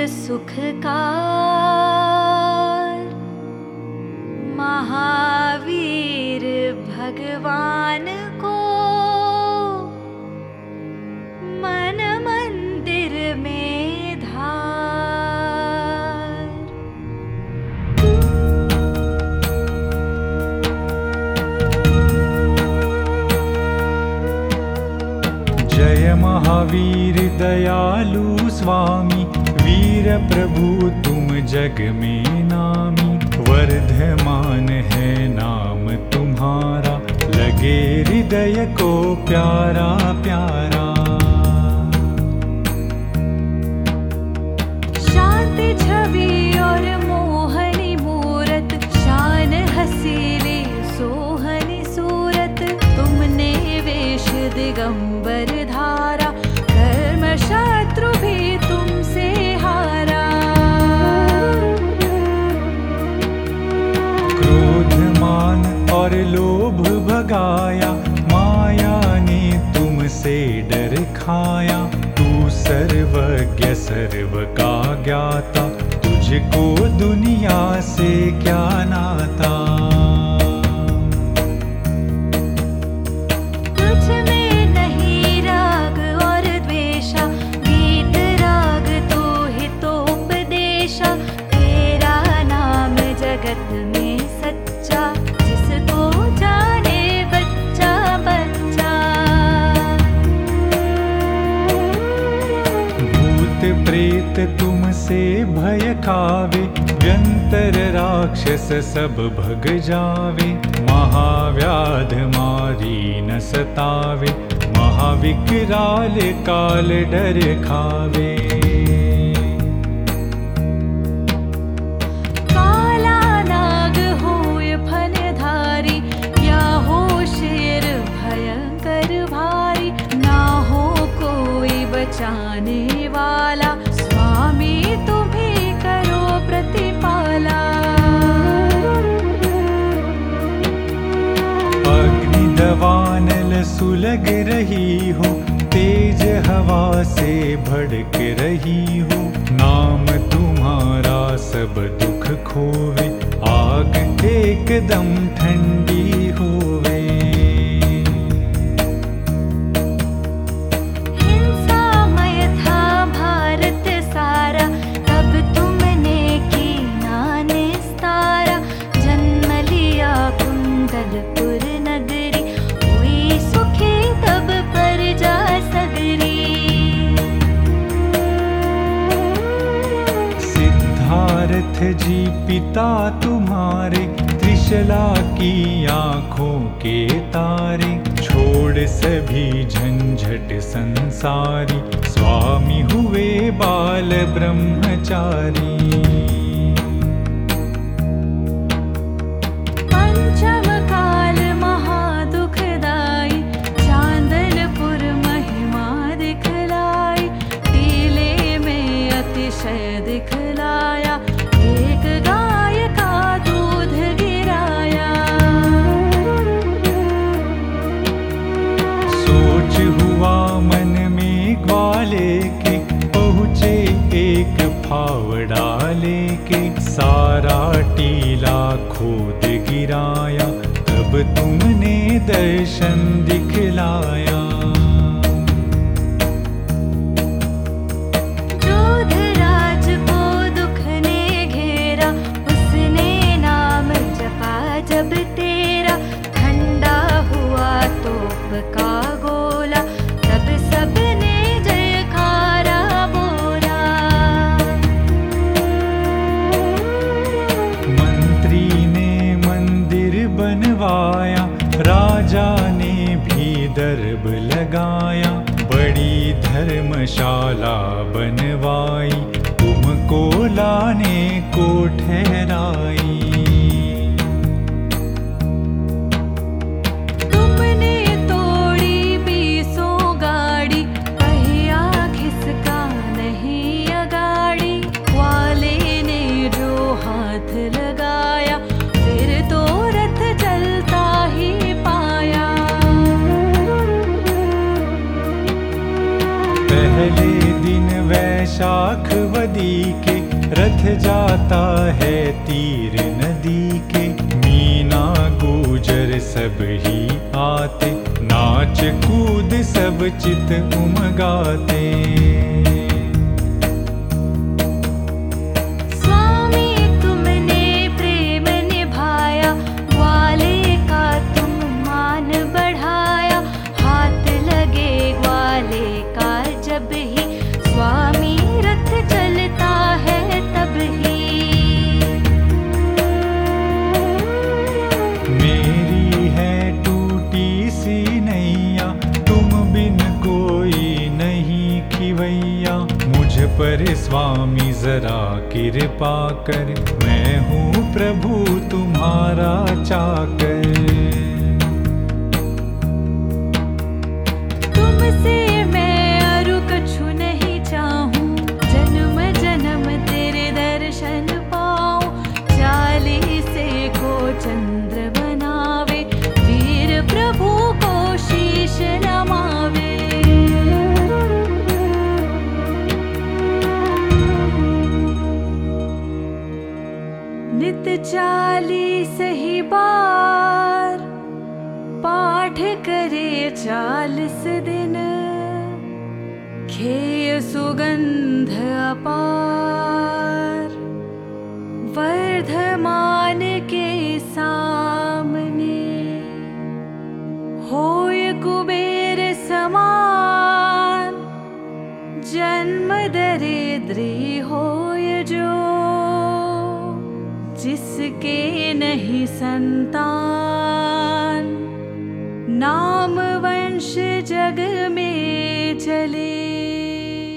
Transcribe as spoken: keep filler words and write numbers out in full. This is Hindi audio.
सुखकार। महावीर भगवान को मन मंदिर में धार। जय महावीर दयालु स्वामी, वीर प्रभु तुम जग में नामी। वर्धमान है नाम तुम्हारा, लगे हृदय को प्यारा प्यारा। शांति छवि और मोहनी मूरत, शान हसीली सोहनी सूरत। तुमने वेश दिगंबर धारा, कर्म शत्रु भी तुमसे हारा। क्रोध मान और लोभ भगाया, माया ने तुमसे डर खाया। तू सर्वज्ञ सर्व का ज्ञाता, तुझको दुनिया से क्या नाता। तुझ में नहीं राग और द्वेषा, गीत राग तू ही तो उपदेशा। तेरा नाम जगत में सच्चा, जिसको जाने बच्चा बच्चा। भूत प्रेत तुमसे भय खावे, व्यंतर राक्षस सब भग जावे। महाव्याध मारी न सतावे, महाविकराल काल डर खावे। काला नाग होय फनधारी, या हो शेर भयंकर भारी। ना हो कोई बचाने वाला, स्वामी तुम्ही करो प्रतिपाला। अग्नि दवानल सुलग रही हो, तेज हवा से भड़क रही हो। नाम तुम्हारा सब दुख खोवे, आग एकदम ठंडी होवे। हिंसामय था भारत सारा, तब तुमने कीना निस्तारा। जन्म लिया कुंडलपुर नगरी, हुई सुखी तब प्रजा सगरी। सिद्धार्थ जी पिता तुम्हारे, त्रिशला की आँखों के तारे। छोड़ सभी झंझट संसारी, स्वामी हुए बाल ब्रह्मचारी। पंचम काल महादुखदाई, चांदलपुर महिमा दिखलाई। टीले में अतिशय दिखलाया, एक गाय का दूध गिराया। सोच हुआ मन में ग्वाले के, पहुँचे एक फावड़ा लेके। सारा टीला खोद गिराया, तब तुमने दर्शन दिखलाया। जोधराज को दुख ने घेरा, उसने नाम जपा जब तेरा। ठंडा हुआ तोप का गोला, तब सबने जयकारा बोला। मंत्री ने मंदिर बनवाया, राजा ने भी दरब लगाया। बड़ी धर्मशाला बनवाई, तुमको लाने को ठहराई। तुमने तोड़ी बीसों गाड़ी, पहिया खिसका नहीं अगाड़ी। वाले ने जो हाथ लगाया, फिर तो रथ चलता ही पाया। पहले दिन वैशाख वदी कली के, रथ जाता है तीर नदी के। मीना गुजर सब ही आते, नाच कूद सब चित उमगाते। स्वामी तुमने प्रेम निभाया, ग्वाले का तुम मान बढ़ाया। हाथ लगे ग्वाले का जब ही, स्वामी रथ चलता है तब ही। मेरी है टूटी सी नैया, तुम बिन कोई नहीं खिवैया। मुझ पर स्वामी जरा कृपा कर, मैं हूँ प्रभु तुम्हारा चाकर। तुमसे मैं अरु कछु नहीं चाहूं, जन्म जन्म तेरे दर्शन पाऊं। चालीसे को चंद्र बनावे, वीर प्रभु को शीश नमावे। नित चालीस ही बार पाठ करे चालीस दिन, खेय सुगंध अपार वर्धमान के सामने। होय कुबेर समान, जन्म दरिद्री होय जो। जिसके नहीं संतान, नाम वंश जग में चले।